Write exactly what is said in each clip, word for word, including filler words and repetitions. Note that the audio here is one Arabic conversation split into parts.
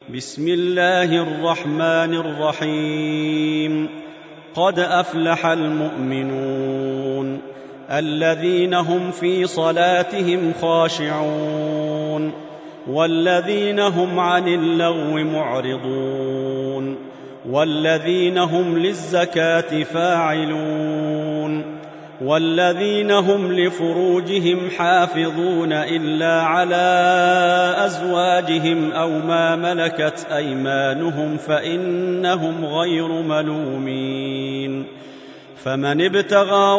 بسم الله الرحمن الرحيم. قد أفلح المؤمنون الذين هم في صلاتهم خاشعون والذين هم عن اللغو معرضون والذين هم للزكاة فاعلون والذين هم لفروجهم حافظون إلا على أزواجهم أو ما ملكت أيمانهم فإنهم غير ملومين. فمن ابتغى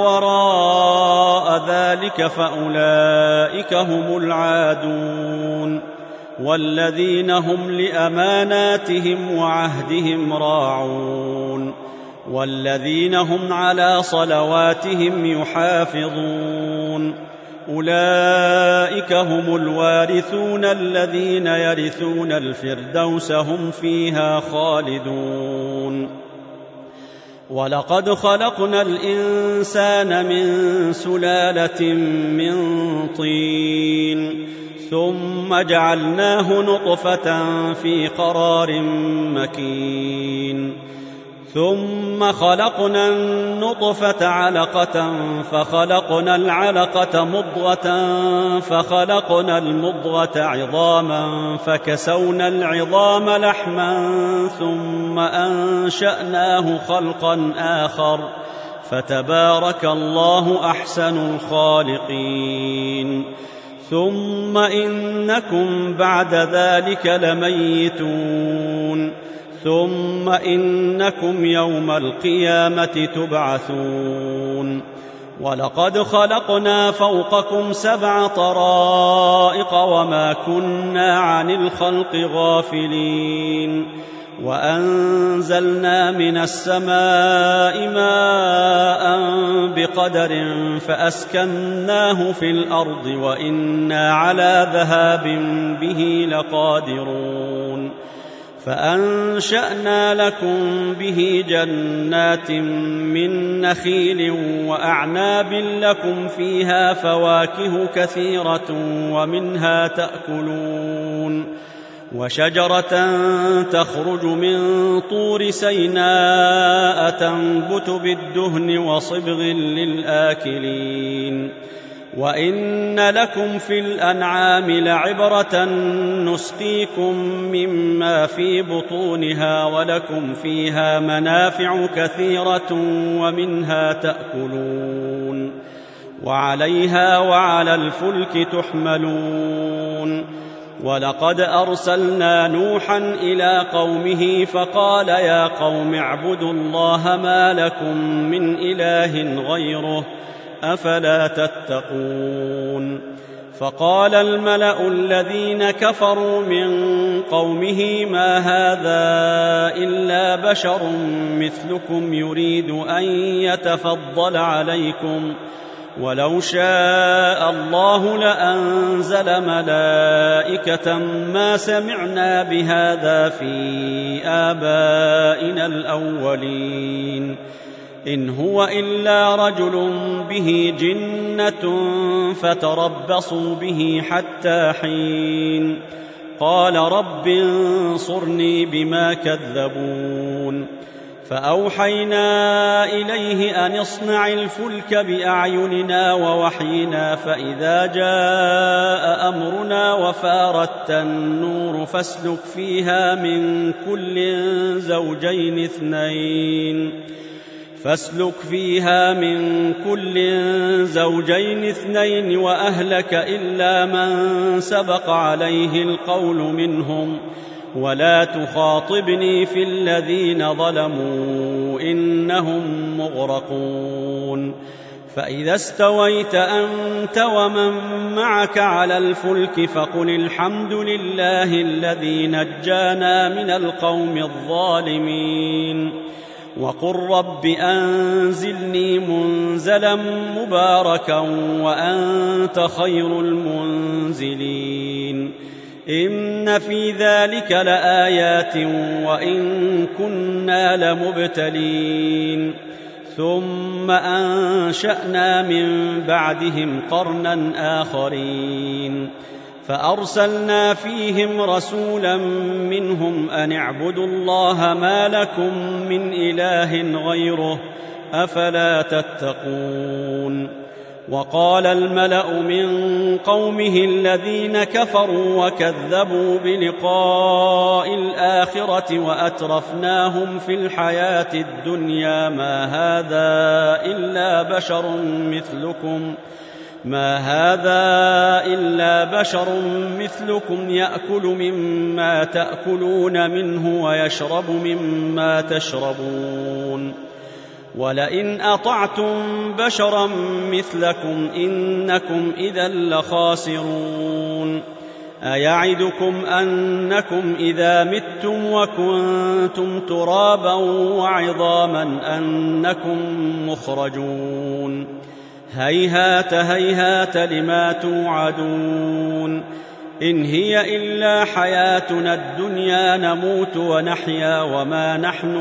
وراء ذلك فأولئك هم العادون والذين هم لأماناتهم وعهدهم راعون والذين هم على صلواتهم يحافظون. أولئك هم الوارثون الذين يرثون الفردوس هم فيها خالدون. ولقد خلقنا الإنسان من سلالة من طين ثم جعلناه نطفة في قرار مكين ثم خلقنا النطفة علقة فخلقنا العلقة مضغة فخلقنا المضغة عظاما فكسونا العظام لحما ثم أنشأناه خلقا آخر فتبارك الله أحسن الخالقين. ثم إنكم بعد ذلك لميتون ثم إنكم يوم القيامة تبعثون. ولقد خلقنا فوقكم سبع طرائق وما كنا عن الخلق غافلين وأنزلنا من السماء ماء بقدر فأسكناه في الأرض وإنا على ذهاب به لقادرون. فأنشأنا لكم به جنات من نخيل وأعناب لكم فيها فواكه كثيرة ومنها تأكلون وشجرة تخرج من طور سيناء تنبت بالدهن وصبغ للآكلين. وإن لكم في الأنعام لعبرة نسقيكم مما في بطونها ولكم فيها منافع كثيرة ومنها تأكلون وعليها وعلى الفلك تحملون. ولقد أرسلنا نوحا إلى قومه فقال يا قوم اعبدوا الله ما لكم من إله غيره أفلا تتقون. فقال الملأ الذين كفروا من قومه ما هذا إلا بشر مثلكم يريد أن يتفضل عليكم ولو شاء الله لأنزل ملائكة ما سمعنا بهذا في آبائنا الأولين إن هو إلا رجل به جنة فتربصوا به حتى حين. قال رب انصرني بما كذبون. فأوحينا إليه أن اصنع الفلك بأعيننا ووحينا فإذا جاء أمرنا وفارت النور فاسلك فيها من كل زوجين اثنين فاسلك فيها من كل زوجين اثنين وأهلك إلا من سبق عليه القول منهم ولا تخاطبني في الذين ظلموا إنهم مغرقون. فإذا استويت أنت ومن معك على الفلك فقل الحمد لله الذي نجانا من القوم الظالمين وقل رب أنزلني منزلا مباركا وأنت خير المنزلين. إن في ذلك لآيات وإن كنا لمبتلين. ثم أنشأنا من بعدهم قرنا آخرين فأرسلنا فيهم رسولا منهم أن اعبدوا الله ما لكم من إله غيره أفلا تتقون. وقال الملأ من قومه الذين كفروا وكذبوا بلقاء الآخرة وأترفناهم في الحياة الدنيا ما هذا إلا بشر مثلكم ما هذا إلا بشر مثلكم يأكل مما تأكلون منه ويشرب مما تشربون ولئن أطعتم بشرا مثلكم إنكم إذا لخاسرون. أيعدكم أنكم إذا متم وكنتم ترابا وعظاما أنكم مخرجون هيهات هيهات لما توعدون إن هي إلا حياتنا الدنيا نموت ونحيا وما نحن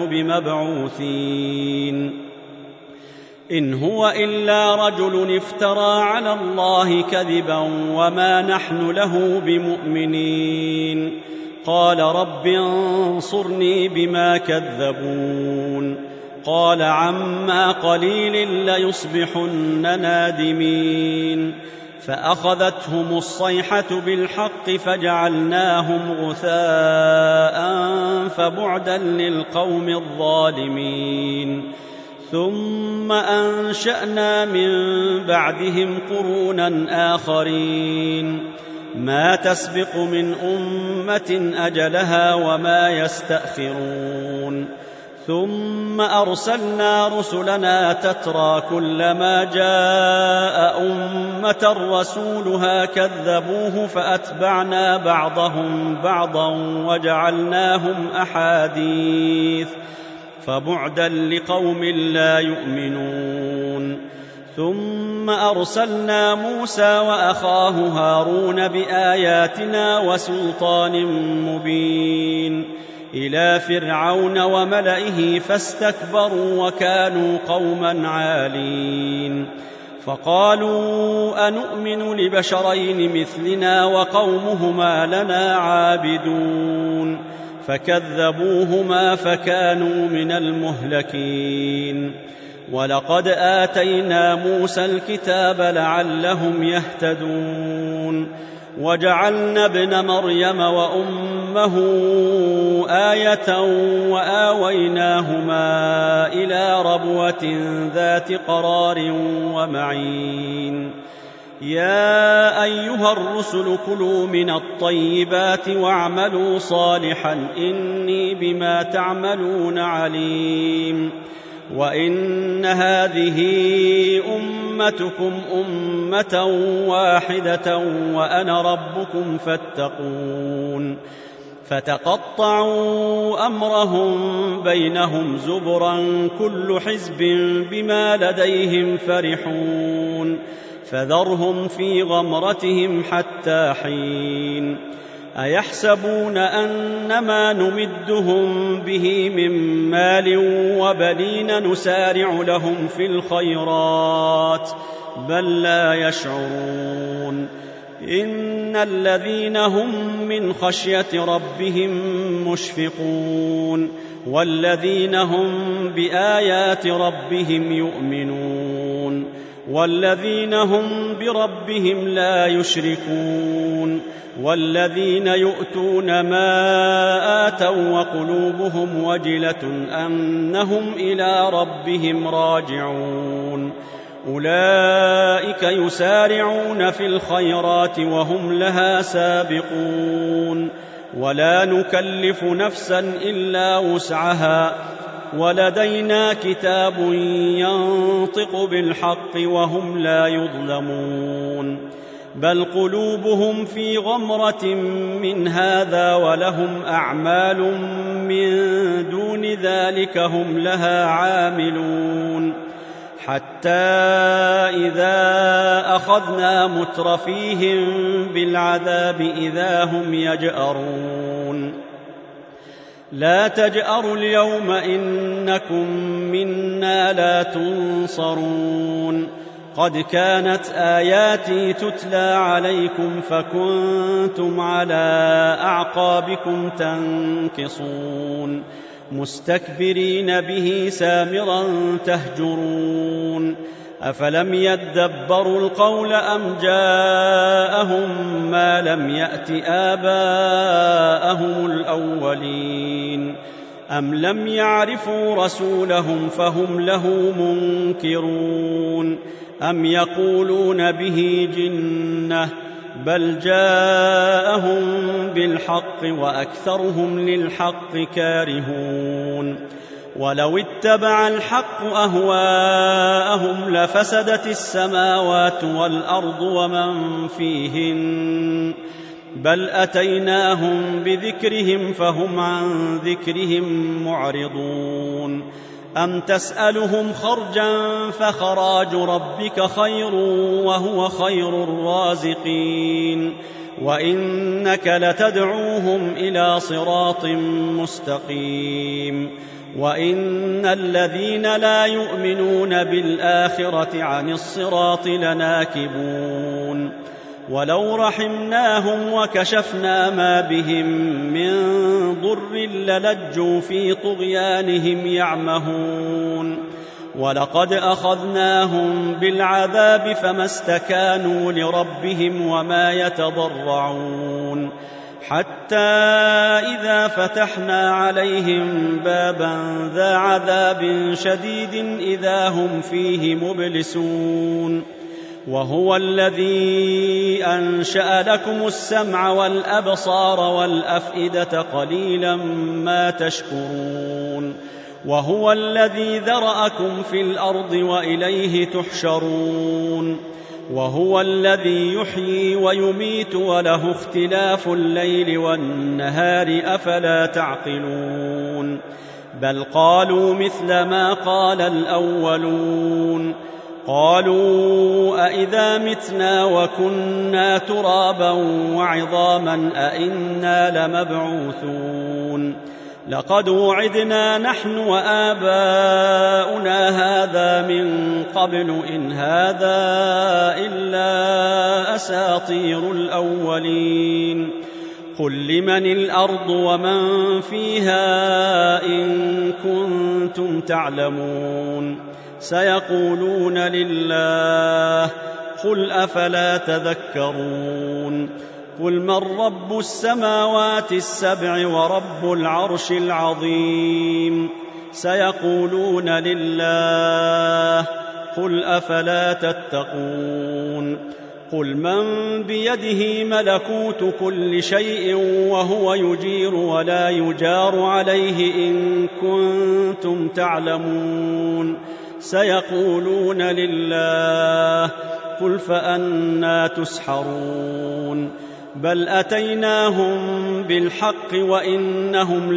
بمبعوثين إن هو إلا رجل افترى على الله كذبا وما نحن له بمؤمنين. قال رب انصرني بما كذبون قال عما قليل ليصبحن نادمين فأخذتهم الصيحة بالحق فجعلناهم غثاء فبعدا للقوم الظالمين. ثم أنشأنا من بعدهم قرونا آخرين ما تسبق من أمة أجلها وما يستأخرون. ثم أرسلنا رسلنا تترى كلما جاء أمة رسولها كذبوه فأتبعنا بعضهم بعضا وجعلناهم أحاديث فبعدا لقوم لا يؤمنون. ثم أرسلنا موسى وأخاه هارون بآياتنا وسلطان مبين إلى فرعون وملئه فاستكبروا وكانوا قوما عالين فقالوا أنؤمن لبشرين مثلنا وقومهما لنا عابدون فكذبوهما فكانوا من المهلكين. ولقد آتينا موسى الكتاب لعلهم يهتدون وجعلنا ابن مريم وأمه آية وآويناهما إلى ربوة ذات قرار ومعين. يا أيها الرسل كلوا من الطيبات واعملوا صالحا إني بما تعملون عليم. وإن هذه أمتكم أمة واحدة وأنا ربكم فاتقون. فتقطعوا أمرهم بينهم زبرا كل حزب بما لديهم فرحون فذرهم في غمرتهم حتى حين. أيحسبون أنما نمدهم به من مال وبنين نسارع لهم في الخيرات بل لا يشعرون. إن الذين هم من خشية ربهم مشفقون والذين هم بآيات ربهم يؤمنون والذين هم بربهم لا يشركون والذين يؤتون ما آتوا وقلوبهم وجلة أنهم إلى ربهم راجعون أولئك يسارعون في الخيرات وهم لها سابقون ولا نكلف نفسا إلا وسعها ولدينا كتاب ينطق بالحق وهم لا يظلمون بل قلوبهم في غمرة من هذا ولهم أعمال من دون ذلك هم لها عاملون حتى إذا أخذنا مترفيهم بالعذاب إذا هم يجأرون لا تجأروا اليوم إنكم منا لا تنصرون قد كانت آياتي تتلى عليكم فكنتم على أعقابكم تنكصون مستكبرين به سامرا تهجرون أفلم يدبروا القول أم جاءهم ما لم يأت آباءهم الأولين أم لم يعرفوا رسولهم فهم له منكرون أم يقولون به جنة بل جاءهم بالحق وأكثرهم للحق كارهون ولو اتبع الحق أهواءهم لفسدت السماوات والأرض ومن فيهن بل أتيناهم بذكرهم فهم عن ذكرهم معرضون أم تسألهم خرجا فخراج ربك خير وهو خير الرازقين وإنك لتدعوهم إلى صراط مستقيم وإن الذين لا يؤمنون بالآخرة عن الصراط لناكبون ولو رحمناهم وكشفنا ما بهم من ضر للجوا في طغيانهم يعمهون ولقد أخذناهم بالعذاب فما استكانوا لربهم وما يتضرعون حتى إذا فتحنا عليهم بابا ذا عذاب شديد إذا هم فيه مبلسون وهو الذي أنشأ لكم السمع والأبصار والأفئدة قليلا ما تشكرون وهو الذي ذرأكم في الأرض وإليه تحشرون وهو الذي يحيي ويميت وله اختلاف الليل والنهار أفلا تعقلون بل قالوا مثل ما قال الأولون قالوا أئذا متنا وكنا ترابا وعظاما أئنا لمبعوثون لقد وعدنا نحن وآباؤنا هذا من قبل إن هذا إلا أساطير الأولين قل لمن الأرض ومن فيها إن كنتم تعلمون سيقولون لله قل أفلا تذكرون قل من رب السماوات السبع ورب العرش العظيم سيقولون لله قل أفلا تتقون قل من بيده ملكوت كل شيء وهو يجير ولا يجار عليه إن كنتم تعلمون سيقولون لله قل فأنى تسحرون بل أتيناهم بالحق وإنهم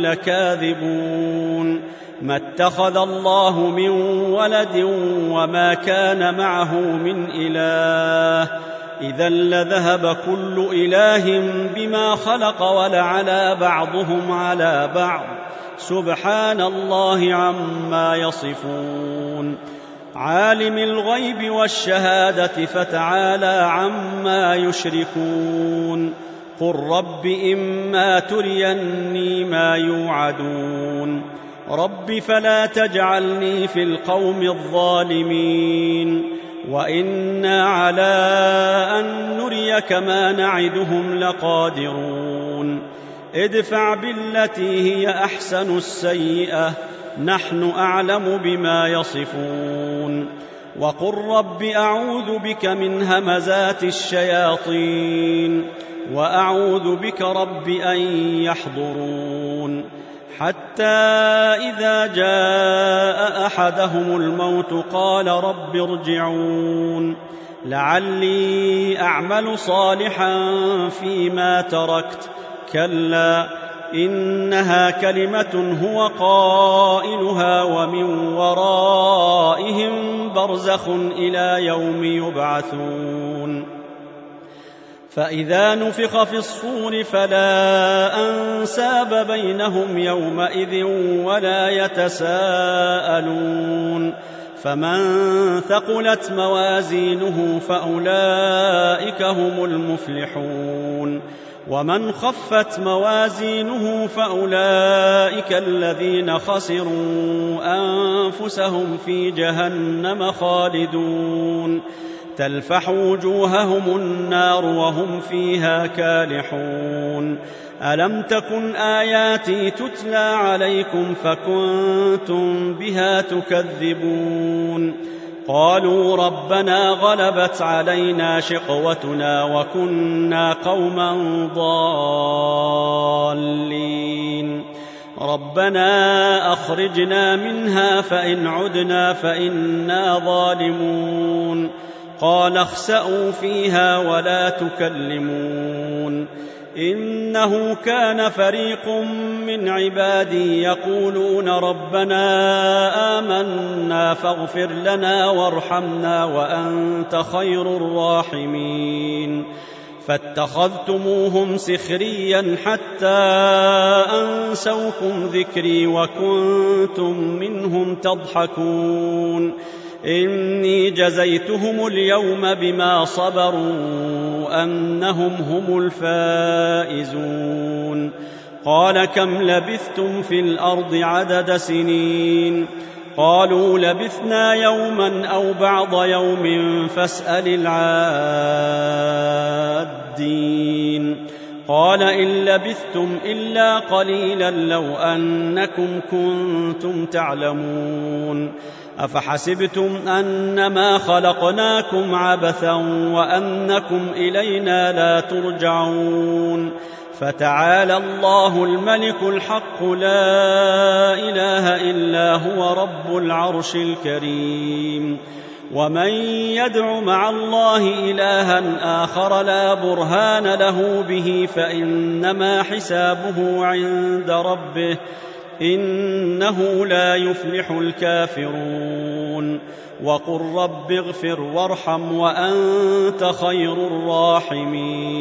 لكاذبون ما اتخذ الله من ولد وما كان معه من إله إذا لذهب كل إله بما خلق ولعلى بعضهم على بعض سبحان الله عما يصفون عالم الغيب والشهادة فتعالى عما يشركون قل رب إما تريني ما يوعدون رب فلا تجعلني في القوم الظالمين وإنا على أن نريك ما نعدهم لقادرون ادفع بالتي هي أحسن السيئة نحن أعلم بما يصفون وقل رب أعوذ بك من همزات الشياطين وأعوذ بك رب أن يحضرون حتى إذا جاء أحدهم الموت قال رب ارجعون لعلي أعمل صالحا فيما تركت كلا إنها كلمة هو قائلها ومن ورائهم برزخ إلى يوم يبعثون فإذا نفخ في الصور فلا أنساب بينهم يومئذ ولا يتساءلون فمن ثقلت موازينه فأولئك هم المفلحون ومن خفت موازينه فأولئك الذين خسروا أنفسهم في جهنم خالدون تلفح وجوههم النار وهم فيها كالحون ألم تكن آياتي تتلى عليكم فكنتم بها تكذبون قالوا ربنا غلبت علينا شقوتنا وكنا قوما ضالين ربنا أخرجنا منها فإن عدنا فإنا ظالمون قال اخسئوا فيها ولا تكلمون إنه كان فريق من عبادي يقولون ربنا آمنا فاغفر لنا وارحمنا وأنت خير الراحمين فاتخذتموهم سخريا حتى أنسوكم ذكري وكنتم منهم تضحكون إني جزيتهم اليوم بما صبروا أنهم هم الفائزون قال كم لبثتم في الأرض عدد سنين قالوا لبثنا يوما أو بعض يوم فاسأل العادين قال إن لبثتم إلا قليلا لو أنكم كنتم تعلمون أفحسبتم أنما خلقناكم عبثا وأنكم إلينا لا ترجعون فتعالى الله الملك الحق لا إله إلا هو رب العرش الكريم ومن يدع مع الله إلها آخر لا برهان له به فإنما حسابه عند ربه إنه لا يفلح الكافرون وقل رب اغفر وارحم وأنت خير الراحمين